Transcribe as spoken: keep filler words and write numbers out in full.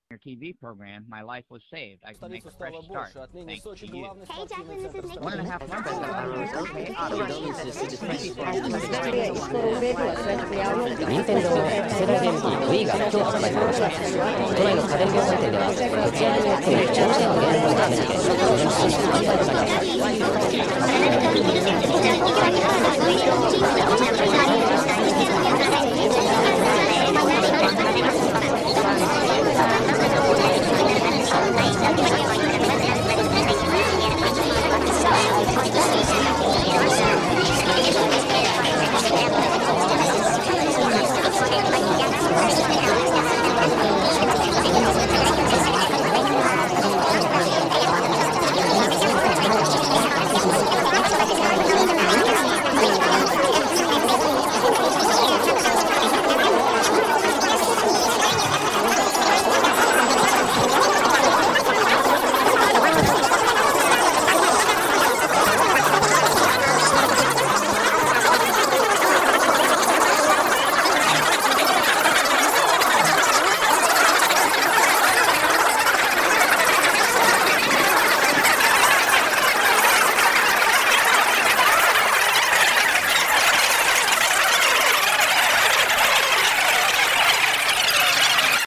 your T V program, my life was saved. I can make Столицу a fresh стало start. больше. Отныне Thanks Сочи to you. главный Hey, спортивный Jacqueline, this центр is One and a Nikki. half months ago, I was okay. 任天堂世代ゲーム機 Wii が今日発売されました。都内の家電量販店では持ち味を含む長者のゲームを展示販売となりました。